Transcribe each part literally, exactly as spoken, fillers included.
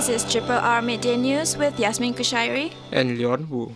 This is Triple R Midday News with Yasmin Kushairi and Leon Wu.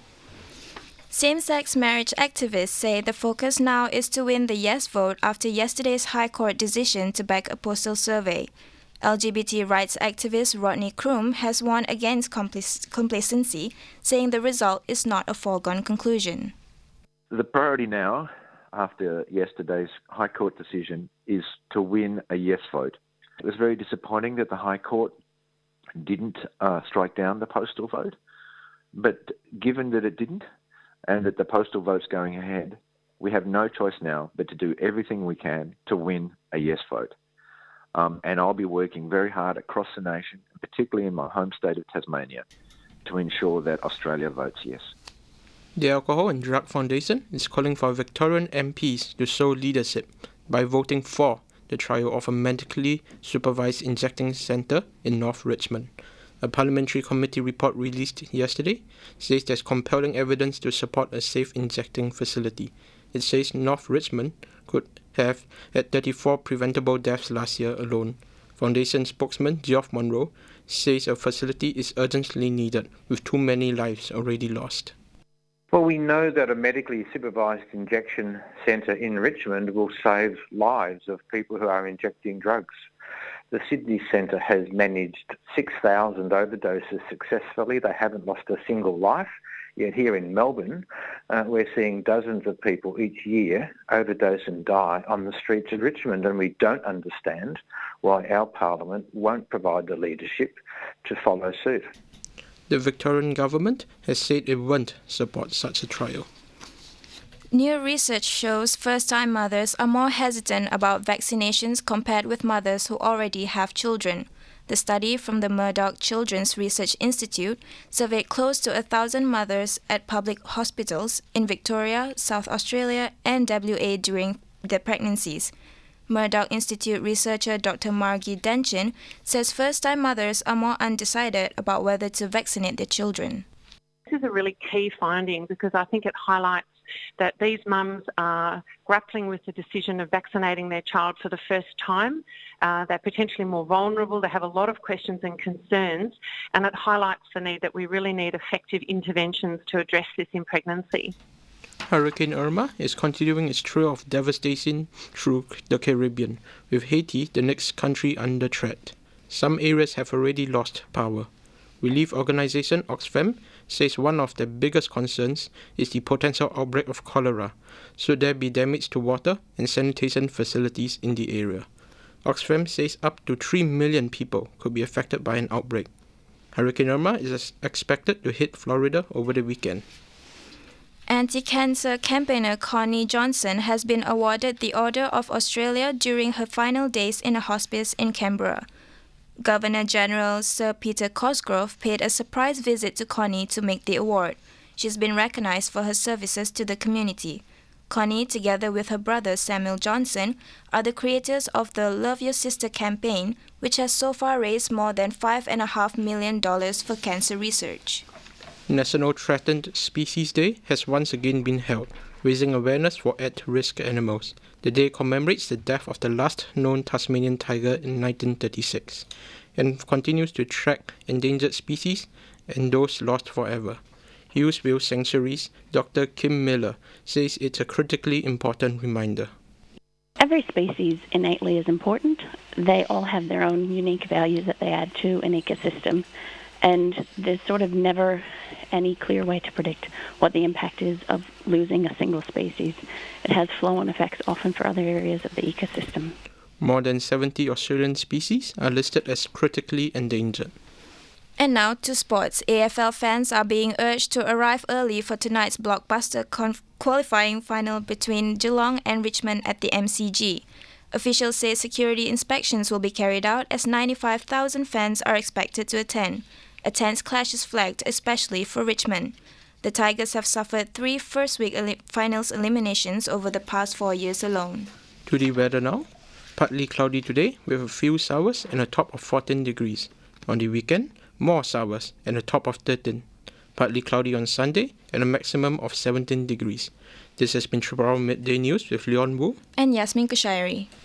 Same-sex marriage activists say the focus now is to win the yes vote after yesterday's High Court decision to back a postal survey. L G B T rights activist Rodney Croom has warned against complac- complacency, saying the result is not a foregone conclusion. The priority now, after yesterday's High Court decision, is to win a yes vote. It was very disappointing that the High Court didn't uh, strike down the postal vote, but given that it didn't, and that the postal vote's going ahead, we have no choice now but to do everything we can to win a yes vote. Um, and I'll be working very hard across the nation, particularly in my home state of Tasmania, to ensure that Australia votes yes. The Alcohol and Drug Foundation is calling for Victorian M Ps to show leadership by voting for the trial of a medically supervised injecting centre in North Richmond. A parliamentary committee report released yesterday says there's compelling evidence to support a safe injecting facility. It says North Richmond could have had thirty-four preventable deaths last year alone. Foundation spokesman Geoff Monroe says a facility is urgently needed, with too many lives already lost. Well, we know that a medically supervised injection centre in Richmond will save lives of people who are injecting drugs. The Sydney Centre has managed six thousand overdoses successfully. They haven't lost a single life. Yet here in Melbourne, uh, we're seeing dozens of people each year overdose and die on the streets of Richmond, and we don't understand why our Parliament won't provide the leadership to follow suit. The Victorian government has said it won't support such a trial. New research shows first-time mothers are more hesitant about vaccinations compared with mothers who already have children. The study from the Murdoch Children's Research Institute surveyed close to a thousand mothers at public hospitals in Victoria, South Australia, and W A during their pregnancies. Murdoch Institute researcher Doctor Margie Denchin says first-time mothers are more undecided about whether to vaccinate their children. This is a really key finding because I think it highlights that these mums are grappling with the decision of vaccinating their child for the first time. Uh, they're potentially more vulnerable. They have a lot of questions and concerns, and it highlights the need that we really need effective interventions to address this in pregnancy. Hurricane Irma is continuing its trail of devastation through the Caribbean, with Haiti the next country under threat. Some areas have already lost power. Relief organisation Oxfam says one of the biggest concerns is the potential outbreak of cholera, should there be damage to water and sanitation facilities in the area. Oxfam says up to three million people could be affected by an outbreak. Hurricane Irma is expected to hit Florida over the weekend. Anti-cancer campaigner Connie Johnson has been awarded the Order of Australia during her final days in a hospice in Canberra. Governor-General Sir Peter Cosgrove paid a surprise visit to Connie to make the award. She's been recognised for her services to the community. Connie, together with her brother Samuel Johnson, are the creators of the Love Your Sister campaign, which has so far raised more than five point five million dollars for cancer research. National Threatened Species Day has once again been held, raising awareness for at-risk animals. The day commemorates the death of the last known Tasmanian tiger in nineteen thirty-six and continues to track endangered species and those lost forever. Hillsville Sanctuary's Doctor Kim Miller says it's a critically important reminder. Every species innately is important. They all have their own unique values that they add to an ecosystem. And there's sort of never any clear way to predict what the impact is of losing a single species. It has flow-on effects often for other areas of the ecosystem. More than seventy Australian species are listed as critically endangered. And now to sports. A F L fans are being urged to arrive early for tonight's blockbuster conf- qualifying final between Geelong and Richmond at the M C G. Officials say security inspections will be carried out as ninety-five thousand fans are expected to attend. A tense clash is flagged, especially for Richmond. The Tigers have suffered three first-week el- finals eliminations over the past four years alone. To the weather now. Partly cloudy today with a few showers and a top of fourteen degrees. On the weekend, more showers and a top of thirteen. Partly cloudy on Sunday and a maximum of seventeen degrees. This has been Triple R Midday News with Leon Wu and Yasmin Kushairi.